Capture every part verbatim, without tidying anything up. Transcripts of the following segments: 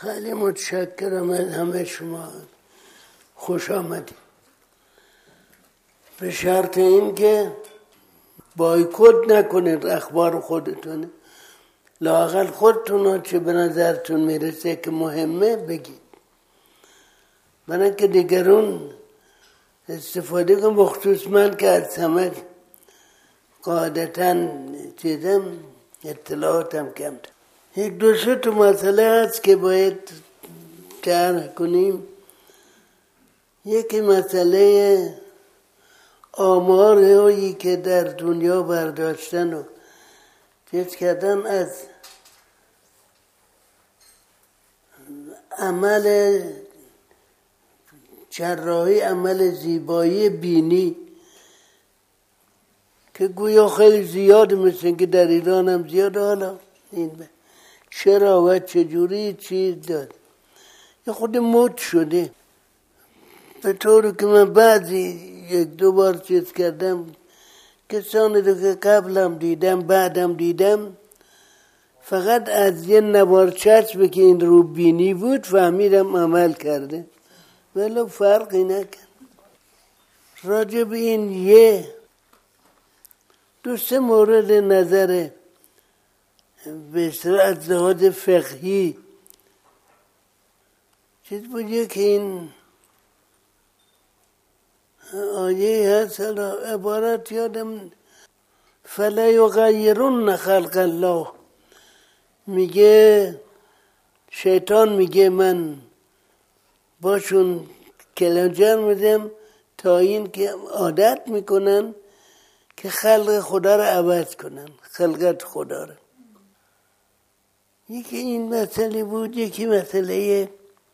خیلی متشکرم از همه شما. خوش آمدید. به شرط این که بایکوت نکنید اخبار خودتونه، لااقل خودتون چه به نظرتون میرسه که مهمه بگید، برای که دیگرون استفاده کن. بخصوص من که از سمج قاعدتاً چیزم اطلاعاتم کم ده. یک دو سه تا مسئله هست که باید طرح کنیم. یکی مسئله آمارهایی که در دنیا برداشتن و چیز کردن از عمل جراحی، عمل زیبایی بینی که گویا خیلی زیاد، مثل که در ایران هم زیاد. حالا این چرا و چجوری چیز داد یه خود مد شده، به طوری که من بعضی یک دو بار چیز کردم، کسانی رو که قبلم دیدم بعدم دیدم، فقط از یه نوار چسبی که این رو بینی بود فهمیدم عمل کرده، ولی فرقی نکرد. راجع به این یه دو سه مورد نظر به اصطلاح از لحاظ فقهی چیز بود. یکی این آیه هست، عبارت یادم، فلا یغیرن خلق الله، میگه شیطان میگه من باشون کلنجر میدم تا این که عادت میکنن که خلق خدا رو عوض کنن، خلقت خدا رو. یکی این مسئله بود. یکی مسئله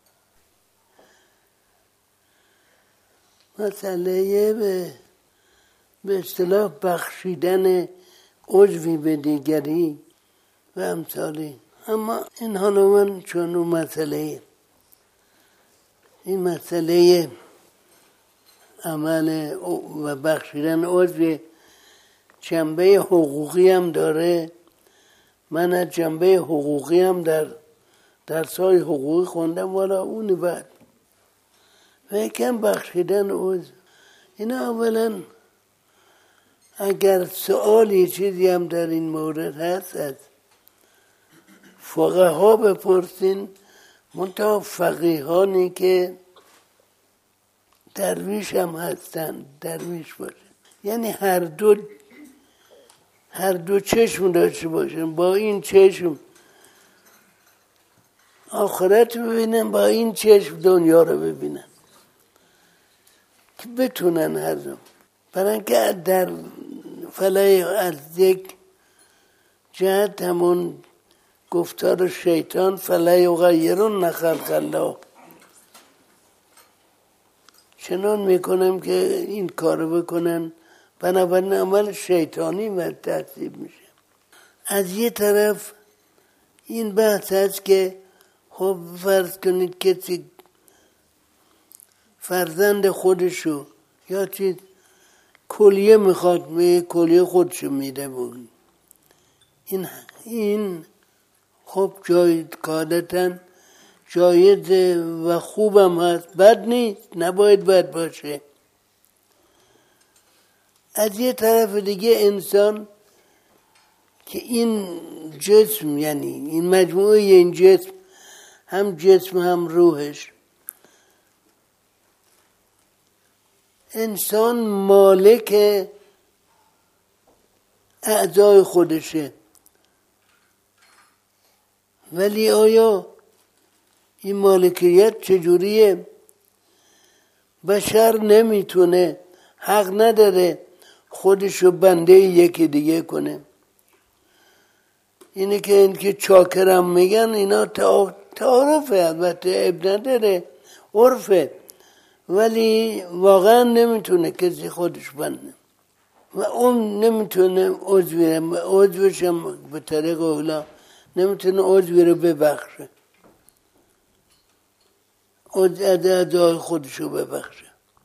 مسئله به به اصطلاح بخشیدن عضوی به دیگری و امثالی. اما این حالا من چون اون مسئله این مسئله عمل و بخشیدن عضو جنبه حقوقی هم داره. من از جنبه حقوقی هم در درس‌های حقوقی خوندم، والا اونی بعد و یکم بخشیدن عضو. اینا اولا اگر سوالی چیزی هم در این مورد هست از فقها بپرسین، منتها فقیهانی که درویش هم هستن، درویش باشه، یعنی هر دو هر دو چشم داشته باشن، با این چشم آخرت ببینن، با این چشم دنیا رو ببینن، که بتونن هر دو. برای اینکه در فلای از یک جهت همون گفتار شیطان فلا یغیرن خلق الله، چنان میکنم که این کارو بکنن، بنابراین عمل شیطانی و تحصیب میشه. از یه طرف این بحث هست که خب فرض کنید کسی فرزند خودشو یا چیز کلیه میخواد، به کلیه خودشو میده بود، این این خب جایز قاعدتاً جایز و خوبم هست، بد نیست، نباید بد باشه. از یه طرف دیگه انسان که این جسم، یعنی این مجموعه این جسم، هم جسم هم روحش، انسان مالک اعضای خودشه، ولی آیا این مالکیت چجوریه؟ بشر نمیتونه، حق نداره خودشو بنده یکی دیگه کنه. اینه که این که چاکرم میگن، اینا تعارفه، البته اب نداره، عرفه، ولی واقعا نمیتونه کسی خودش بنده و اون نمیتونه عضوی عضوش هم به طریق اولا نمیتونه عضوی رو ببخشه، عضو اعضای خودشو ببخشه.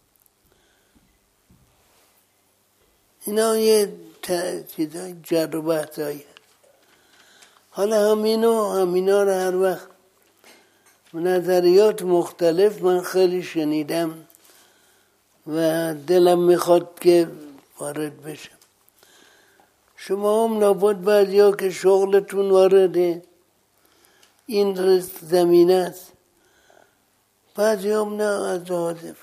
اینا یه چیزای جر و بحثایی. حالا همینو همینا رو هر وقت نظریات مختلف من خیلی شنیدم و دلم میخواد که وارد بشم. شما هم لابد بعضیا که شغلتون وارده این زمینه است، بعضی هم نه از حاضر.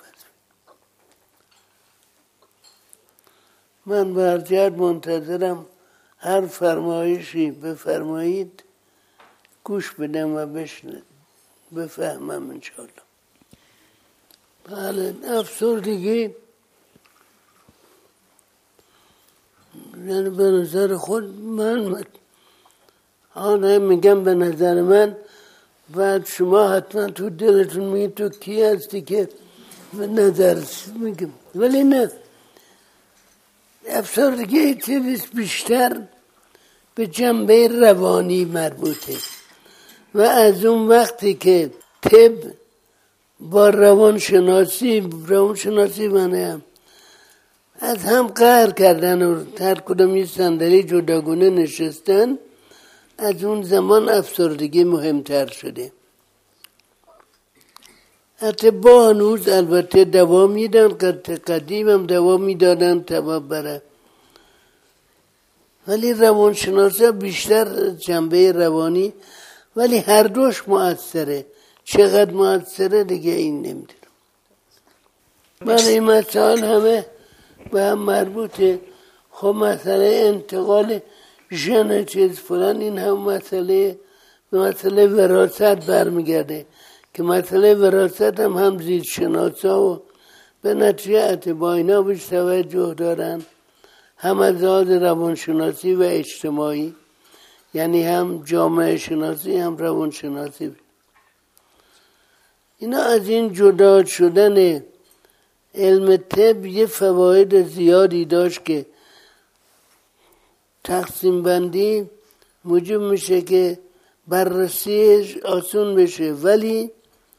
من برجت منتظرم هر فرمایشی بفرمایید گوش بدم و بشنم بفهمم انشاءالله. بله، افسردگی یعنی به نظر خود من آنه میگم به نظر من، بعد شما حتما تو دلتون میگید تو کی هستی که به نظر میگم، ولی نه، افسردگی چیزی بیشتر به جنبه روانی مربوطه و از اون وقتی که طب با روانشناسی روانشناسی منه از هم قهر کردن و هر کدوم یه صندلی جداگونه نشستن، از اون زمان افسردگی مهمتر شده. اطباء هنوز البته دوا میدن، قدیم هم دوا میدادن تبا بره، ولی روانشناسا بیشتر جنبه روانی، ولی هر دوش مؤثره. چقدر مؤثره دیگه این نمیدونم. ولی این مسائل همه به هم مربوطه. خب مسئله انتقال ژن چیز فلان این هم مسئله به مسئله وراثت برمیگرده که مسئله وراثت هم هم زیست شناسا و به نتیجه اطباء اینا بیش توجه دارن، هم از لحاظ روانشناسی و اجتماعی، یعنی هم جامعه شناسی هم روانشناسی. اینا از این جدا شدن علم طب یه فواید زیادی داشت که تقسیم بندی موجب میشه که بررسیش آسون بشه، ولی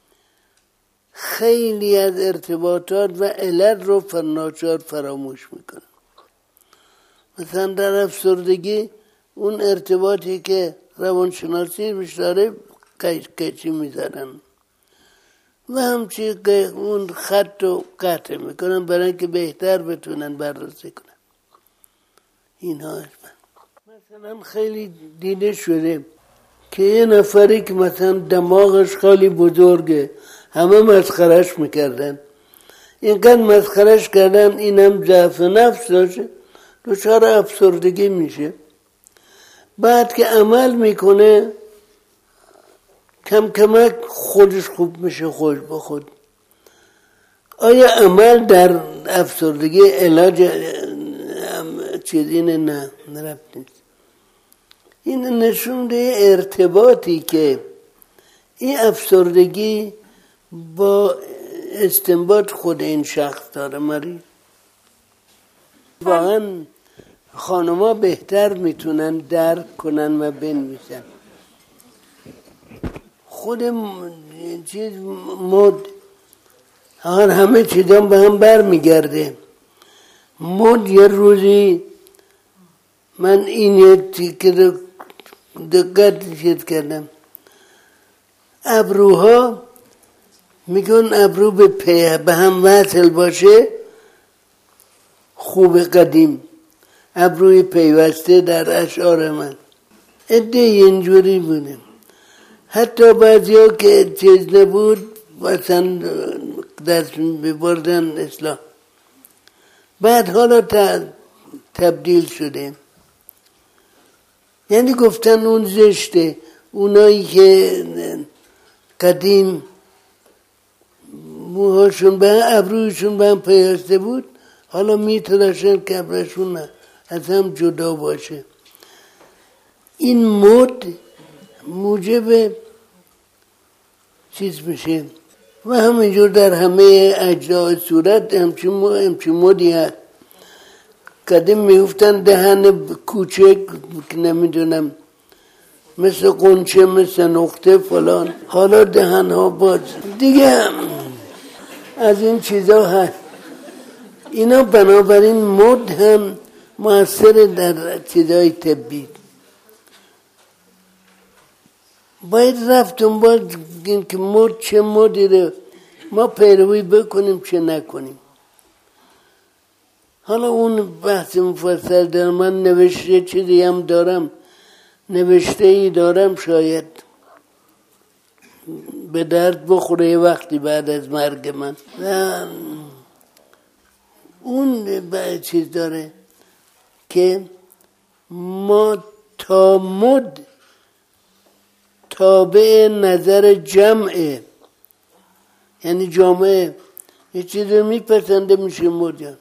خیلی از ارتباطات و علت رو فرناچار فراموش میکنن. مثلا در افسردگی اون ارتباطی که روانشناسی بیش داره قیچی میزنن و همچی اون خط رو قطع میکنن برای اینکه بهتر بتونن بررسی کنن. اینها مثلا خیلی دیده شده که یه نفری که مثلا دماغش خیلی بزرگه همه مسخرش میکردن، اینقدر مسخرش کردن اینم ضعف نفس داشته دچار افسردگی میشه. بعد که عمل میکنه کم کمک خودش خوب میشه خود به خود. آیا عمل در افسردگی علاج چیزی نه نرفت نیست. این نشون ده ارتباطی که این افسردگی با استنباط خود این شخص داره. مریض واقعا خانما بهتر میتونن درک کنن و بنویسن. خود چیز مد هر همه چیزا به هم بر میگرده. مد یه روزی من این یه تیکه دقت چیز کردم، ابروها میگن ابرو به پی به هم وصل باشه خوب قدیم، ابروی پیوسته در اشعار من عده اینجوری بودم. حتی بعضی ها که چیز نبود مثلا دست ببردن اصلاح، بعد حالا تبدیل شده. یعنی گفتن اون زشته، اونایی که قدیم موهاشون به ابرویشون به هم پیوسته بود حالا میتراشن که ابرشون نه از هم جدا باشه. این مد موجب چیز میشه و همینجور در همه اجزای صورت همچین مدی هست. قدیم میگفتن دهن کوچک نمیدونم مثل قنچه مثل نقطه فلان، حالا دهن ها باز دیگه از این چیزا هست. اینا بنابراین مد هم مؤثر در چیزای طبی. باید رفتم باید این که مد چه مدی رو ما پیروی بکنیم چه نکنیم. حالا اون بحث مفصل در من نوشته چیزی هم دارم، نوشته ای دارم، شاید به درد بخوره وقتی بعد از مرگ من. و اون باید چیز داره که ما تا مد تابع نظر جمعه، یعنی جامعه یه چیز رو میپسنده میشه مد،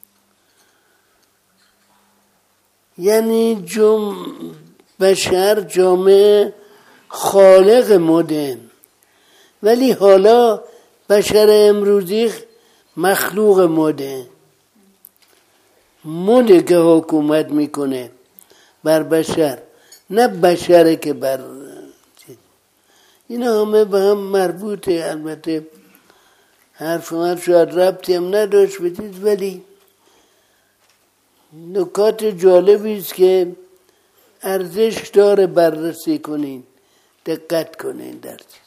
یعنی جم بشر جامعه خالق مده، ولی حالا بشر امروزی مخلوق مده، مده که حکومت میکنه بر بشر، نه بشره که بر اینا همه به هم مربوطه. البته حرف من شاید ربطی هم نداشت بدید، ولی نکات جالبی است که ارزش داره بررسی کنین، دقت کنین در چیز.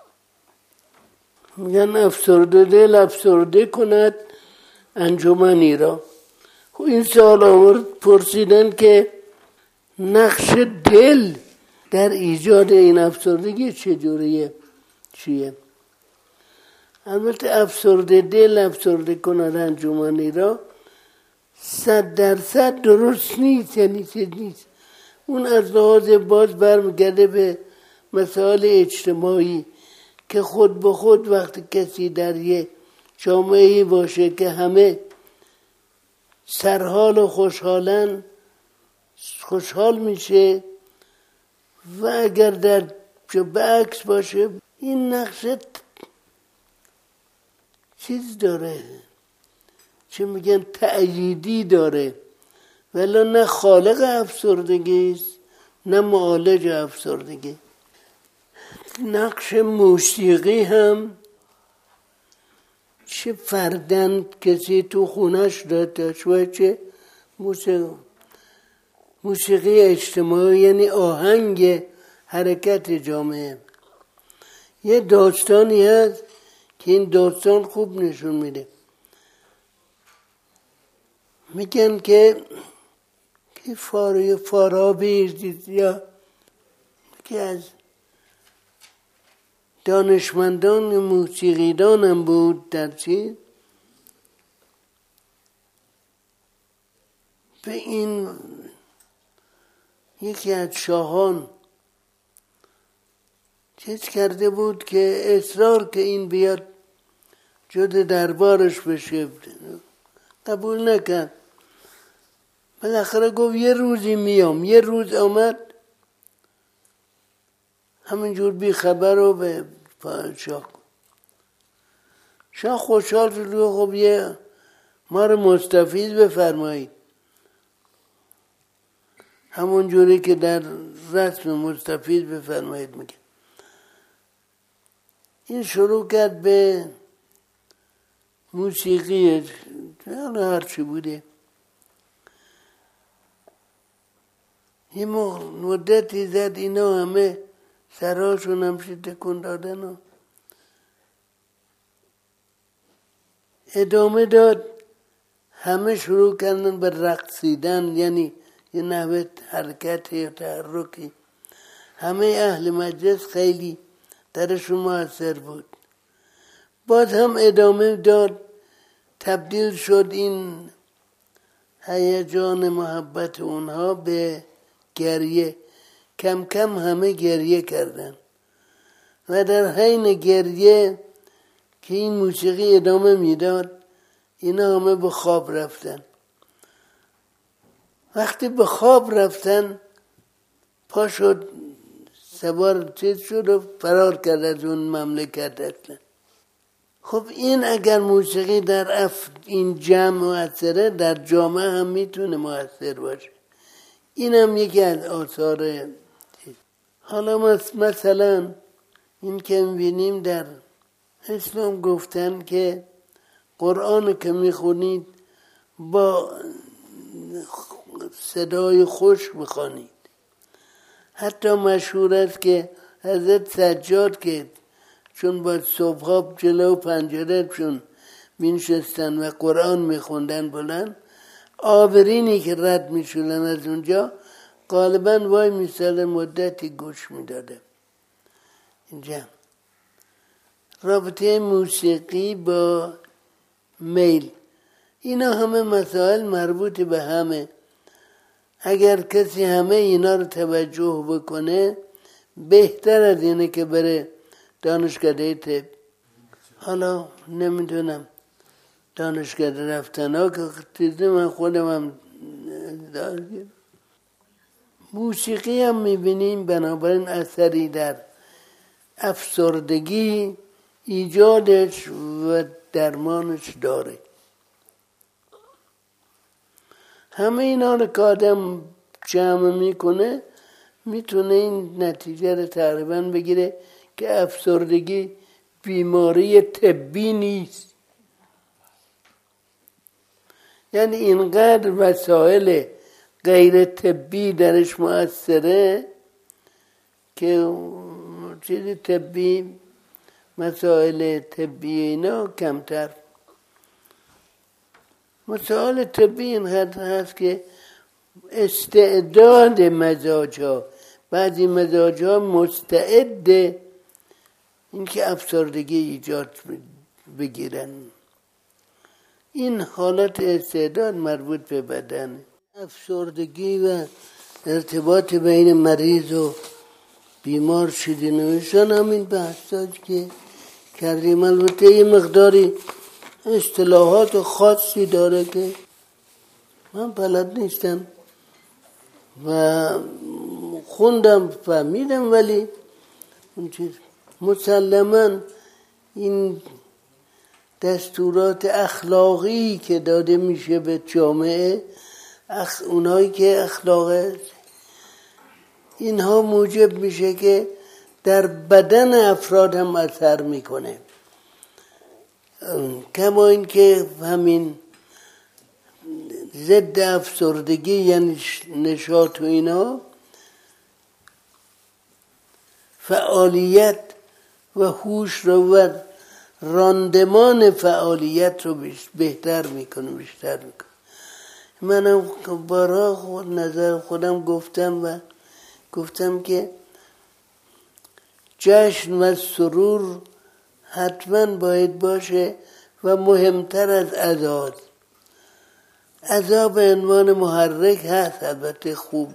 میگن افسرده دل افسرده کند انجمنی را. خب این سوال آورد پرسیدن که نقش دل در ایجاد این افسردگی چجوریه چیه؟ البته افسرده دل افسرده کند انجمنی را صد درصد درست نیست، یعنی چیز نیست. اون از لحاظ باز برمیگرده به مسائل اجتماعی که خود به خود وقتی کسی در یه جامعه‌ای باشه که همه سرحال و خوشحالن خوشحال میشه، و اگر در برعکس باشه این نقشت چیز داره، چه میگن تأییدی داره، ولی نه خالق افسردگی است نه معالج افسردگی. نقش موسیقی هم چه فردن کسی تو خونش داشت و چه موسیقی موسیقی اجتماعی، یعنی آهنگ حرکت جامعه. یه داستانی هست که این داستان خوب نشون میده. میگن که که فاری فارابی یا که از دانشمندان موسیقیدان هم بود در چیز، به این یکی از شاهان چیز کرده بود که اصرار که این بیاد جد دربارش بشه، قبول نکرد. بالاخره گفت یه روزی میام. یه روز آمد همینجور بی خبر رو به شاه شاه خوشحال شد و خب یه ما رو مستفیض بفرمایید. همون جوری که در رسم مستفیض بفرمایید میگه. این شروع کرد به موسیقی، هر چی بوده. یه مدتی زد اینا همه سرهاشون همشه تکون دادن و ادامه داد. همه شروع کردن به رقصیدن، یعنی یه نحوه حرکت یا تحرکی. همه اهل مجلس خیلی درشون موثر بود. باز هم ادامه داد، تبدیل شد این هیجان محبت اونها به گریه. کم کم همه گریه کردن و در حین گریه که این موسیقی ادامه میداد اینا همه به خواب رفتن. وقتی به خواب رفتن پا شد سوار چیز شد و فرار کرد از اون مملکت اصلا. خب این اگر موسیقی در اف این جمع مؤثره، در جامعه هم میتونه مؤثر باشه. این هم یکی از آثار. حالا مثلا این که میبینیم در اسلام گفتن که قرآن که میخونید با صدای خوش بخوانید. حتی مشهور است که حضرت سجاد که چون باید صبحا جلو پنجره چون مینشستن و قرآن میخوندن بلند، آبرینی که رد میشدن از اونجا غالبا وای میسال مدتی گوش میداده. اینجا رابطه موسیقی با میل، اینا همه مسائل مربوط به همه. اگر کسی همه اینا رو توجه بکنه بهتر از اینه که بره دانشکده طب. حالا نمیدونم دانشکده رفتن ها که چیزی من خودم هم دارم. موسیقی هم میبینیم بنابراین اثری در افسردگی ایجادش و درمانش داره. همه اینا رو که آدم جمع میکنه میتونه این نتیجه رو تقریبا بگیره که افسردگی بیماری طبی نیست. یعنی اینقدر وسایل غیر طبی درش مؤثره که چیزی طبی، مسائل طبی اینا کمتر. مسائل طبی این هست که استعداد مزاج ها، بعضی مزاج ها مستعد اینکه افسردگی ایجاد بگیرن. این حالت استعداد مربوط به بدن. افسردگی و ارتباط بین مریض و بیمار شدی نوشتن همین بحثات که کردیم. البته یه مقداری اصطلاحات خاصی داره که من بلد نیستم و خوندم فهمیدم، ولی اون چیز مسلماً این دستورات اخلاقی که داده میشه به جامعه، اخ اونایی که اخلاق اینها موجب میشه که در بدن افراد هم اثر میکنه. کما این که همین ضد افسردگی یعنی نشاط و اینا فعالیت و هوش رو و راندمان فعالیت رو بهتر میکنه، بیشتر میکنه. منم بارها خود نظر خودم گفتم و گفتم که جشن و سرور حتما باید باشه و مهمتر از عذاب. عذاب به عنوان محرک هست البته خوب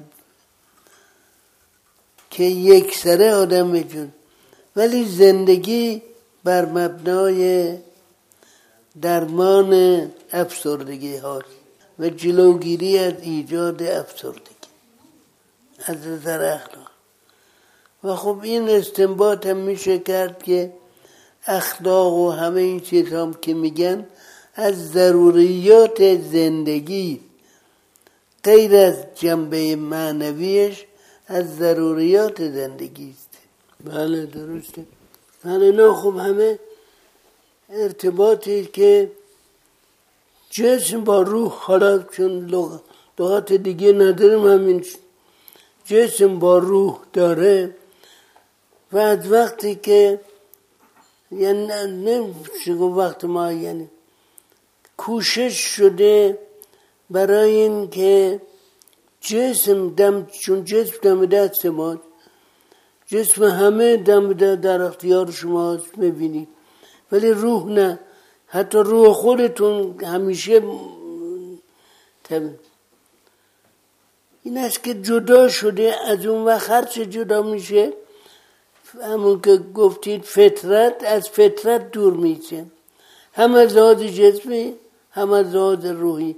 که یک سره آدم میجون، ولی زندگی بر مبنای درمان افسردگی هاست و جلوگیری از ایجاد افسردگی از نظر اخلاق. و خب این استنباط هم میشه کرد که اخلاق و همه این چیز هم که میگن از ضروریات زندگی، غیر از جنبه معنویش از ضروریات زندگی است. بله درسته. بله نه خب همه ارتباطی که جسم با روح، حالا چون لغات دیگه نداریم همین جسم با روح داره و از وقتی که یعنی نمیشه وقت ما یعنی کوشش شده برای این که جسم دم چون جسم دم دست ما، جسم همه دم در اختیار شماست میبینید، ولی روح نه. حتی روح خودتون همیشه تب... این است که جدا شده از اون وقت هر چه جدا میشه، همون که گفتید فطرت از فطرت دور میشه، هم از لحاظ جسمی هم از لحاظ روحی.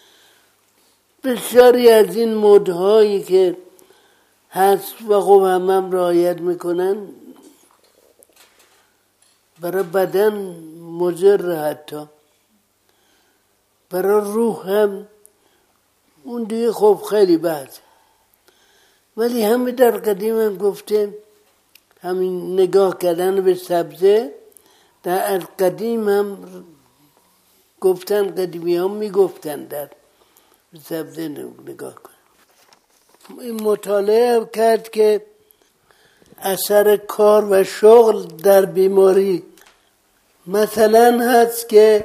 بسیاری از این مدهایی که هست و خب هم هم رعایت میکنن برای بدن مضر، حتی برای روح هم اون دیگه خب خیلی بد. ولی همه در قدیم هم گفته همین نگاه کردن به سبزه در از قدیم هم گفتن، قدیمی هم میگفتن در سبزه نگاه کن. این مطالعه کرد که اثر کار و شغل در بیماری. مثلا هست که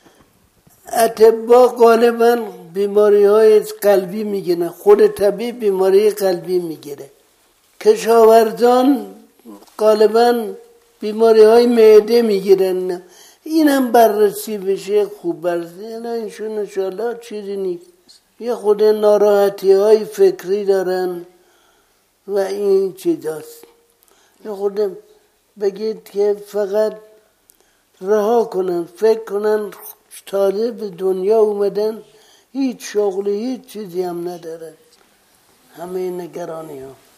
اطباء غالبا بیماری های قلبی میگیرن، خود طبیب بیماری قلبی میگیره. کشاورزان غالبا بیماری های معده میگیرن. این هم بررسی بشه خوب بررسی. نه اینشون انشاءالله چیزی نیست. یه خود ناراحتی های فکری دارن و این چیزاست. یه خود بگید که فقط رها کنن، فکر کنن تازه به دنیا اومدن، هیچ شغلی هیچ چیزی هم ندارن، همه نگرانی ها.